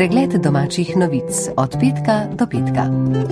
Pregled domačih novic od petka do petka.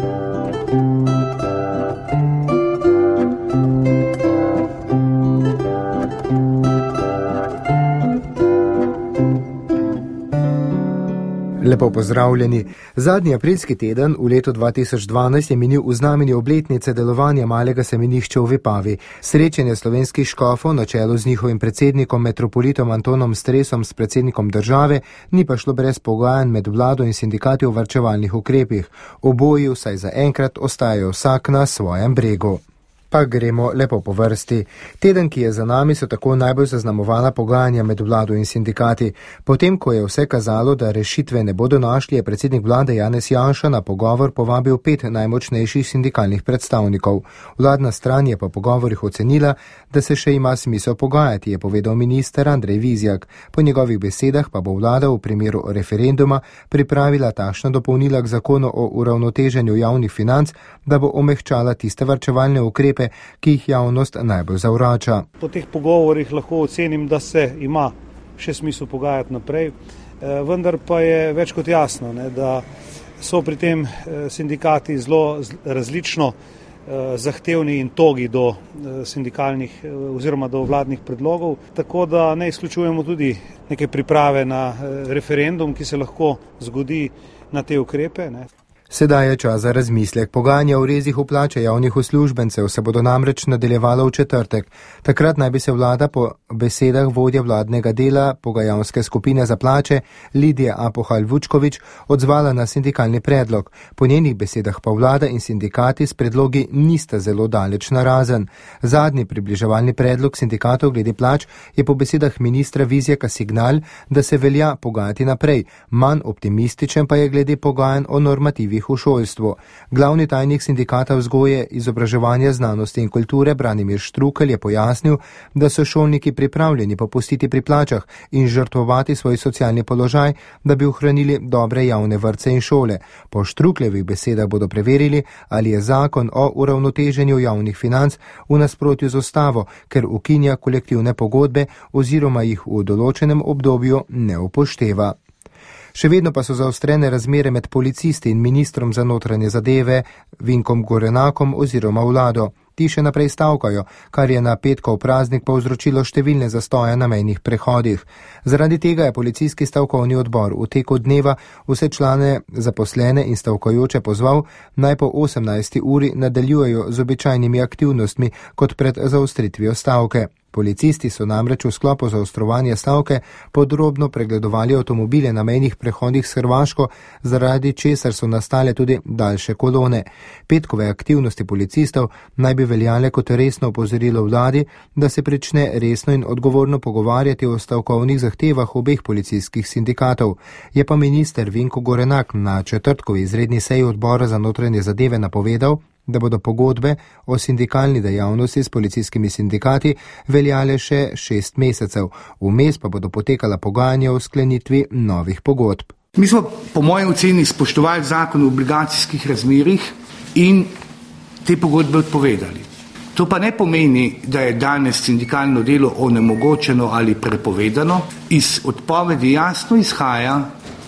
Lepo pozdravljeni. Zadnji aprilski teden v letu 2012 je minil v znamenju obletnice delovanja Malega semenišča v Vipavi. Srečanje slovenskih škofov na čelu z njihovim predsednikom metropolitom Antonom Stresom s predsednikom države ni pa šlo brez pogajanj med vlado in sindikati o varčevalnih ukrepih. Oboji vsaj za enkrat ostajajo vsak na svojem bregu. Pa gremo lepo po vrsti. Teden, ki je za nami, so tako najbolj zaznamovala pogajanja med vlado in sindikati. Potem, ko je vse kazalo, da rešitve ne bodo našli, je predsednik vlade Janez Janša na pogovor povabil 5 najmočnejših sindikalnih predstavnikov. Vladna stran je po pogovorih ocenila, da se še ima smisel pogajati, je povedal minister Andrej Vizjak. Po njegovih besedah pa bo vlada v primeru referenduma pripravila takšna dopolnila k zakonu o uravnoteženju javnih financ, da bo omehčala tiste varčevalne ukrepe, ki jih javnost najbolj zavrača. Po teh pogovorih lahko ocenim, da se ima še smisel pogajati naprej, vendar pa je več kot jasno, da so pri tem sindikati zelo različno zahtevni in togi do sindikalnih oziroma do vladnih predlogov, tako da ne izključujemo tudi neke priprave na referendum, ki se lahko zgodi na te ukrepe. Sedaj je čas za razmislek. Pogajanja o rezih v plače javnih uslužbencev se bodo namreč nadaljevala v četrtek. Takrat naj bi se vlada po besedah vodja vladnega dela pogajalske skupine za plače Lidije Apohal-Vučkovič odzvala na sindikalni predlog. Po njenih besedah pa vlada in sindikati s predlogi nista zelo daleč narazen. Zadnji približevalni predlog sindikatov glede plač je po besedah ministra Vizjaka signal, da se velja pogajati naprej. Manj optimističen pa je glede pogajanj o normativih v šolstvu. Glavni tajnik sindikata vzgoje, izobraževanja, znanosti in kulture Branimir Štrukelj je pojasnil, da so šolniki pripravljeni popustiti pri plačah in žrtvovati svoj socialni položaj, da bi ohranili dobre javne vrtce in šole. Po Štrukljevih besedah bodo preverili, ali je zakon o uravnoteženju javnih financ v nasprotju z ustavo, ker ukinja kolektivne pogodbe oziroma jih v določenem obdobju ne upošteva. Še vedno pa so zaostrene razmere med policisti in ministrom za notranje zadeve Vinkom Gorenakom oziroma vlado. Ti še naprej stavkajo, kar je na petkov praznik povzročilo številne zastoje na mejnih prehodih. Zaradi tega je policijski stavkovni odbor v teku dneva vse člane zaposlene in stavkajoče pozval, naj po 18. uri nadaljujejo z običajnimi aktivnostmi kot pred zaostritvijo stavke. Policisti so namreč v sklopu zaostrovanja stavke podrobno pregledovali avtomobile na mejnih prehodih s Hrvaško, zaradi česar so nastale tudi daljše kolone. Petkove aktivnosti policistov naj bi veljale kot resno opozorilo vladi, da se prične resno in odgovorno pogovarjati o stavkovnih zahtevah obeh policijskih sindikatov. Je pa minister Vinko Gorenak na četrtkovi izredni seji odbora za notranje zadeve napovedal, da bodo pogodbe o sindikalni dejavnosti s policijskimi sindikati veljale še 6 mesecev. Vmes pa bodo potekala pogajanja o sklenitvi novih pogodb. Mi smo po moji oceni spoštovali zakon o obligacijskih razmerjih in te pogodbe odpovedali. To pa ne pomeni, da je danes sindikalno delo onemogočeno ali prepovedano. Iz odpovedi jasno izhaja,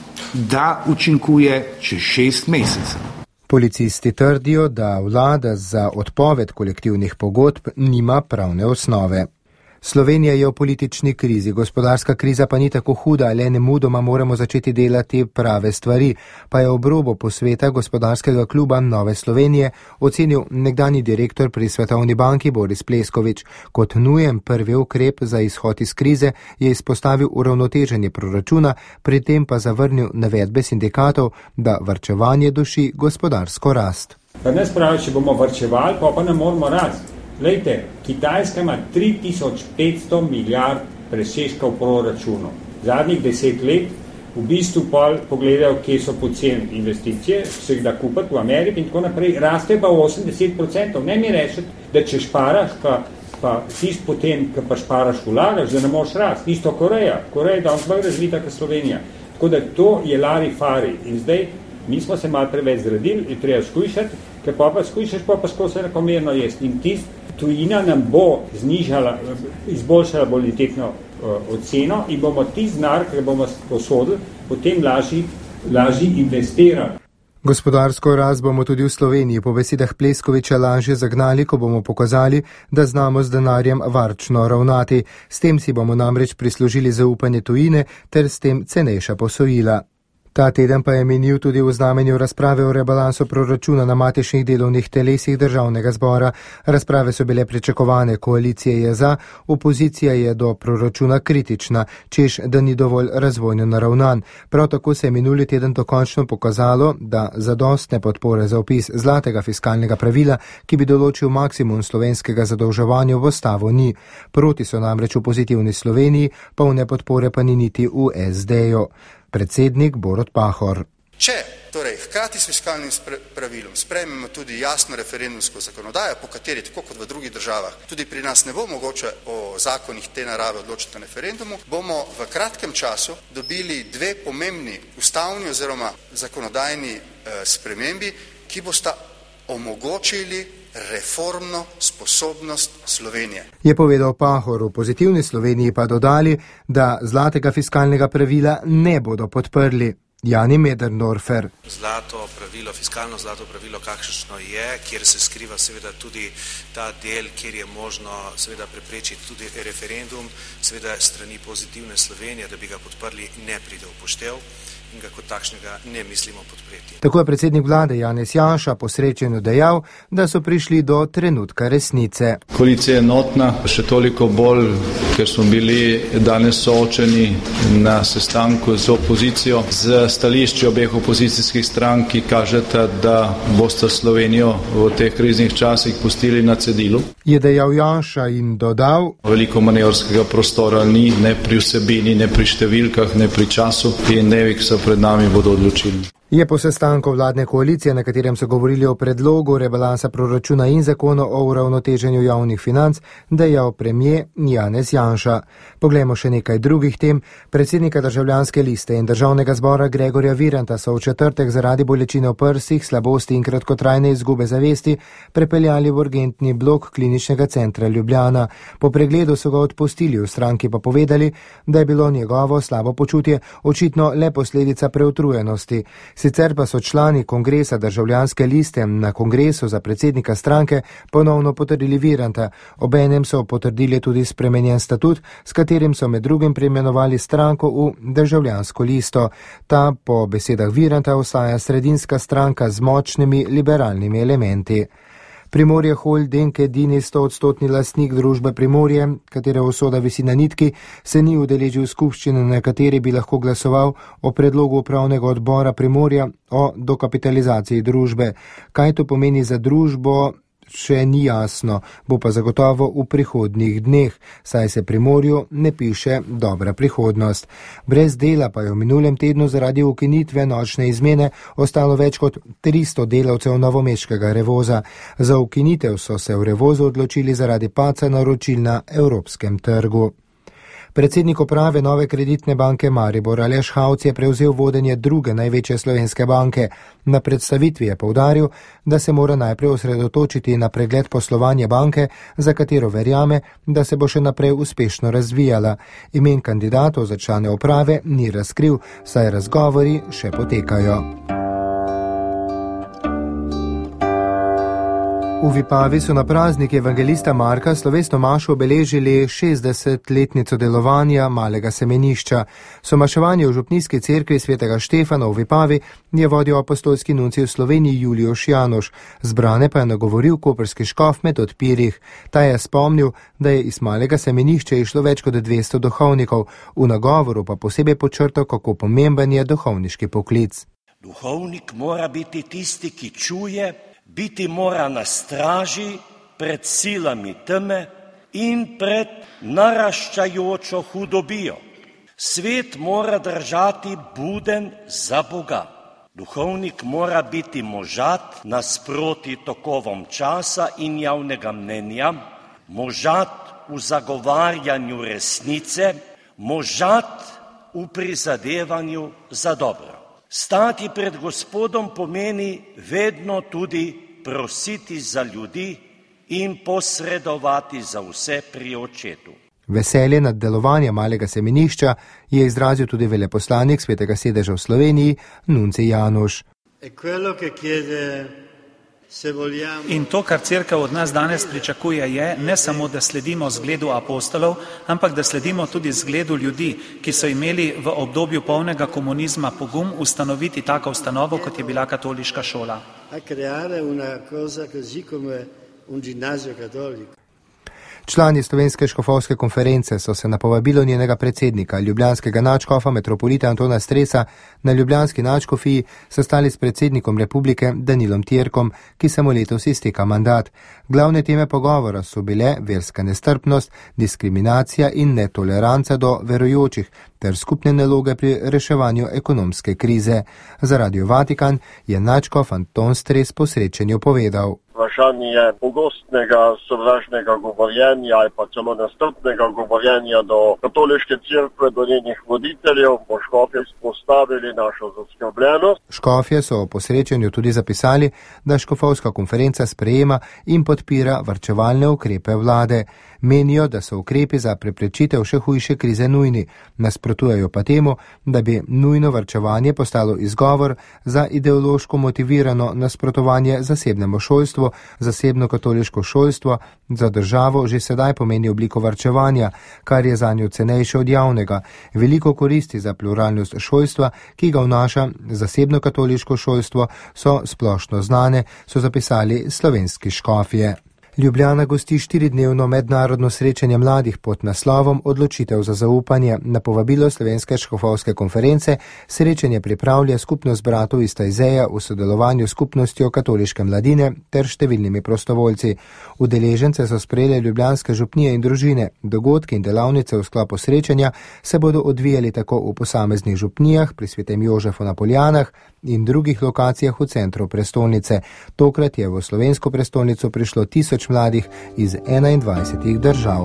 da učinkuje čez 6 mesecev. Policisti trdijo, da vlada za odpoved kolektivnih pogodb nima pravne osnove. Slovenija je v politični krizi, gospodarska kriza pa ni tako huda, le nemudoma moramo začeti delati prave stvari, pa je ob robu posveta gospodarskega kluba Nove Slovenije ocenil nekdanji direktor pri Svetovni banki Boris Pleskovič. Kot nujen prvi ukrep za izhod iz krize je izpostavil uravnoteženje proračuna, pri tem pa zavrnil navedbe sindikatov, da varčevanje duši gospodarsko rast. Pa ne spravi, če bomo varčevali, pa ne moramo rasti. Lejte, Kitajska ima 3500 milijard presežka v proračunu. Zadnjih 10 let v bistvu pogledajo, kje so poceni investicije, se jih da kupiti v Ameriki in tako naprej, raste pa v 80%. Ne mi rečete, da če šparaš, pa tist potem, ki pa šparaš vlagaš, da ne moš rasti. Isto Koreja. Koreja je danes bolj razvita kot Slovenija. Tako da to je lari fari. In zdaj mi smo se malo preveč zgradili in treba skujšati, ker pa skujšaš, pa skozi enakomerno jesti. In tujina nam bo izboljšala bonitetno oceno in bomo tisti denar, ki bomo posodili, potem lažje lažje investirati. Gospodarsko rast bomo tudi v Sloveniji po besedah Pleskoviča lažje zagnali, ko bomo pokazali, da znamo z denarjem varčno ravnati. S tem si bomo namreč prislužili zaupanje tujine ter s tem cenejša posojila. Ta teden pa je minil tudi v znamenju razprave o rebalansu proračuna na matičnih delovnih telesih državnega zbora. Razprave so bile pričakovane, koalicija je za, opozicija je do proračuna kritična, češ da ni dovolj razvojno naravnan. Prav tako se je minuli teden dokončno pokazalo, da zadostne podpore za opis zlatega fiskalnega pravila, ki bi določil maksimum slovenskega zadolževanja v ustavo, ni. Proti so namreč v Pozitivni Sloveniji, polne podpore pa ni niti v SD-ju. Predsednik Borut Pahor. Če torej hkrati s fiskalnim pravilom sprejmemo tudi jasno referendumsko zakonodajo, po kateri, tako kot v drugih državah, tudi pri nas ne bo mogoče o zakonih te narave odločiti na referendumu, bomo v kratkem času dobili dve pomembni ustavni oziroma zakonodajni spremembi, ki bosta omogočili reformno sposobnost Slovenije. Je povedal Pahor. V Pozitivni Sloveniji pa dodali, da zlatega fiskalnega pravila ne bodo podprli. Jani Möderndorfer. Fiskalno zlato pravilo, kakšno je, kjer se skriva seveda tudi ta del, kjer je možno seveda preprečiti tudi referendum, seveda strani Pozitivne Slovenije, da bi ga podprli, ne pride v poštev in ga kot takšnega ne mislimo podpreti. Tako je predsednik vlade Janez Janša po srečanju dejal, da so prišli do trenutka resnice. Koalicija je enotna, še toliko bolj, ker smo bili danes soočeni na sestanku z opozicijo. Z stališči obeh opozicijskih strank, ki kažeta, da boste Slovenijo v teh kriznih časih pustili na cedilu. Je dejal Janša in dodal: Veliko manevrskega prostora ni, ne pri vsebini, ne pri številkah, ne pri času, in dnevi, ki so pred nami, bodo odločili. Je po sestanku vladne koalicije, na katerem so govorili o predlogu rebalansa proračuna in zakonu o uravnoteženju javnih financ, dejal premier Janez Janša. Poglejmo še nekaj drugih tem. Predsednika Državljanske liste in Državnega zbora Gregorja Viranta so v četrtek zaradi bolečine v prsih, slabosti in kratkotrajne izgube zavesti prepeljali v urgentni blok Kliničnega centra Ljubljana. Po pregledu so ga odpustili, v stranki pa povedali, da je bilo njegovo slabo počutje očitno le posledica preutrujenosti. Sicer pa so člani kongresa Državljanske liste na kongresu za predsednika stranke ponovno potrdili Viranta. Obenem so potrdili tudi spremenjen statut, s katerim so med drugim preimenovali stranko v Državljansko listo. Ta po besedah Viranta ostaja sredinska stranka z močnimi liberalnimi elementi. Primorje Holding, edini 100-odstotni lastnik družbe Primorje, katere usoda visi na nitki, se ni udeležil skupščine, na kateri bi lahko glasoval o predlogu upravnega odbora Primorja o dokapitalizaciji družbe. Kaj to pomeni za družbo, še ni jasno, bo pa zagotovo v prihodnjih dneh, saj se Primorju ne piše dobra prihodnost. Brez dela pa je v minulem tednu zaradi ukinitve nočne izmene ostalo več kot 300 delavcev novomeškega Revoza. Za ukinitev so se v Revozu odločili zaradi padca naročil na evropskem trgu. Predsednik uprave Nove kreditne banke Maribor Aleš Hauc je prevzel vodenje druge največje slovenske banke. Na predstavitvi je poudaril, da se mora najprej osredotočiti na pregled poslovanja banke, za katero verjame, da se bo še naprej uspešno razvijala. Imen kandidatov za člane uprave ni razkril, saj razgovori še potekajo. V Vipavi so na praznik evangelista Marka slovesno mašo obeležili 60-letnico delovanja malega semenišča. Somaševanje v župnijski cerkvi svetega Štefana v Vipavi je vodil apostolski nuncij v Sloveniji Julijoš Janoš. Zbrane pa je nagovoril koprski škof med odpirih. Ta je spomnil, da je iz malega semenišča išlo več kot 200 duhovnikov. V nagovoru pa posebej podčrtal, kako pomemben je duhovniški poklic. Duhovnik mora biti tisti, ki čuje, biti mora na straži pred silami teme in pred naraščajočo hudobijo. Svet mora držati buden za Boga. Duhovnik mora biti možat nasproti tokovom časa in javnega mnenja, možat v zagovarjanju resnice, možat v prizadevanju za dobro. Stati pred Gospodom pomeni vedno tudi prositi za ljudi in posredovati za vse pri Očetu. Veselje nad delovanjem malega semenišča je izrazil tudi veleposlanik Svetega sedeža v Sloveniji, nunci Januš. In to, kar cerkev od nas danes pričakuje, je ne samo, da sledimo zgledu apostolov, ampak da sledimo tudi zgledu ljudi, ki so imeli v obdobju polnega komunizma pogum ustanoviti tako ustanovo, kot je bila katoliška šola. Člani Slovenske škofovske konference so se na povabilo njenega predsednika, ljubljanskega nadškofa metropolita Antona Stresa, na ljubljanski nadškofiji sestali s predsednikom republike Danilom Tjerkom, ki se mu letos izteka mandat. Glavne teme pogovora so bile verska nestrpnost, diskriminacija in netoleranca do verujočih ter skupne naloge pri reševanju ekonomske krize. Za Radio Vatikan je nadškof Anton Stres po srečanju povedal. Vprašanje pogostnega sovražnega govorjenja ali pa celo nestrpnega govorjenja do katoliške cerkve, do njenih voditeljev, bo škofje izpostavili našo zaskrbljenost. Škofje so po srečanju tudi zapisali, da škofovska konferenca sprejema in podpira varčevalne ukrepe vlade. Menijo, da so ukrepi za preprečitev še hujše krize nujni, nasprotujejo pa temu, da bi nujno varčevanje postalo izgovor za ideološko motivirano nasprotovanje zasebnemu šolstvu. Zasebno katoliško šolstvo za državo že sedaj pomeni obliko varčevanja, kar je zanjo cenejše od javnega. Veliko koristi za pluralnost šolstva, ki ga vnaša zasebno katoliško šolstvo, so splošno znane, so zapisali slovenski škofje. Ljubljana gosti 4-dnevno mednarodno srečanje mladih pod naslovom Odločitev za zaupanje. Na povabilo Slovenske škofovske konference srečanje pripravlja skupnost bratov iz Tajzeja v sodelovanju s skupnostjo katoliške mladine ter številnimi prostovoljci. Udeležence so sprejele ljubljanske župnije in družine. Dogodki in delavnice v sklopu srečanja se bodo odvijali tako v posameznih župnijah pri Svetem Jožefu na Poljanah in drugih lokacijah v centru prestolnice. Tokrat je v slovensko prestolnico prišlo 1000 mladih iz 21 držav.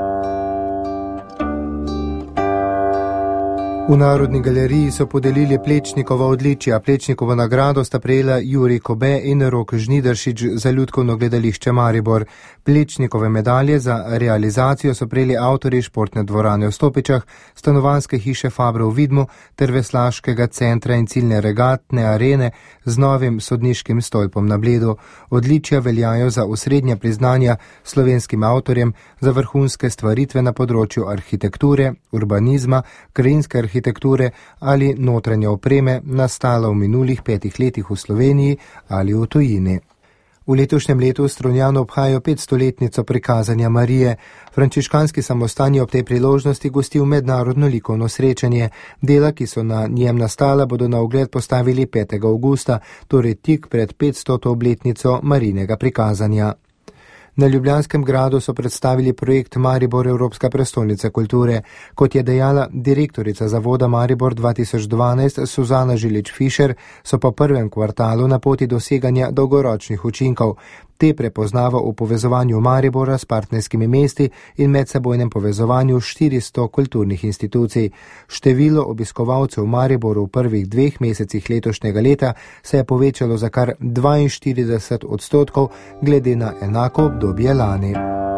V Narodni galeriji so podelili Plečnikova odličja. Plečnikovo nagrado sta prejela Jurij Kobe in Rok Žnidaršič za Ljudkovno gledališče Maribor. Plečnikove medalje za realizacijo so prejeli avtorji športne dvorane v Stopičah, stanovanjske hiše Fabro v Vidmu ter veslaškega centra in ciljne regatne arene z novim sodniškim stolpom na Bledu. Odličja veljajo za osrednja priznanja slovenskim avtorjem za vrhunske stvaritve na področju arhitekture, urbanizma, krajinske arhitekture ali notranje opreme, nastala v minulih 5 letih v Sloveniji ali v tujini. V letošnjem letu v Strunjanu obhajajo 500-letnico prikazanja Marije. Frančiškanski samostan je ob tej priložnosti gostil mednarodno likovno srečanje. Dela, ki so na njem nastala, bodo na ogled postavili 5. avgusta, torej tik pred 500. obletnico Marijinega prikazanja. Na Ljubljanskem gradu so predstavili projekt Maribor Evropska prestolnica kulture. Kot je dejala direktorica zavoda Maribor 2012 Suzana Žilič-Fišer, so po prvem kvartalu na poti doseganja dolgoročnih učinkov. Te prepoznava v povezovanju Maribora s partnerskimi mesti in medsebojnem povezovanju 400 kulturnih institucij. Število obiskovalcev v Mariboru v prvih 2 mesecih letošnjega leta se je povečalo za kar 42% glede na enako obdobje lani.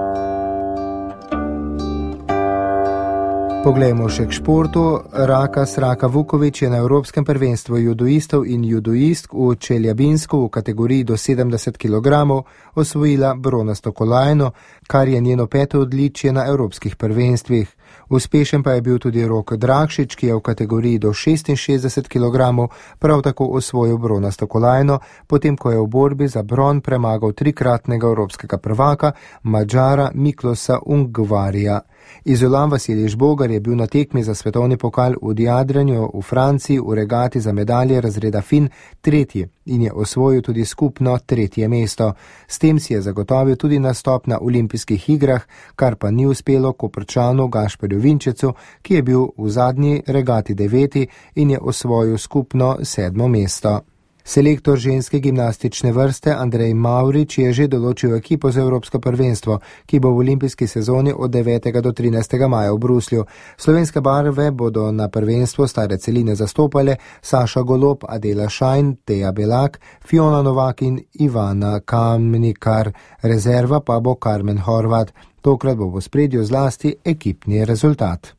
Poglejmo še k športu. Raka Vuković je na Evropskem prvenstvu judoistov in judoistk v Čeljabinsku v kategoriji do 70 kg osvojila bronasto kolajno, kar je njeno 5. odličje na evropskih prvenstvih. Uspešen pa je bil tudi Rok Drakšič, ki je v kategoriji do 66 kg prav tako osvojil bronasto kolajno, potem ko je v borbi za bron premagal 3-kratnega evropskega prvaka Mađara Miklosa Ungvarija. Izolan Vasilij Žbogar je bil na tekmi za svetovni pokal v diadranju v Franciji v regati za medalje razreda Fin 3. in je osvojil tudi skupno 3. mesto. S tem si je zagotovil tudi nastop na olimpijskih igrah, kar pa ni uspelo Koprčanu Gašperju Vinčecu, ki je bil v zadnji regati 9. in je osvojil skupno 7. mesto. Selektor ženske gimnastične vrste Andrej Mavrič je že določil ekipo za Evropsko prvenstvo, ki bo v olimpijski sezoni od 9. do 13. maja v Bruslju. Slovenske barve bodo na prvenstvo stare celine zastopale Saša Golob, Adela Šajn, Teja Belak, Fiona Novak in Ivana Kamnikar. Rezerva pa bo Karmen Horvat. Tokrat bo v ospredju zlasti ekipni rezultat.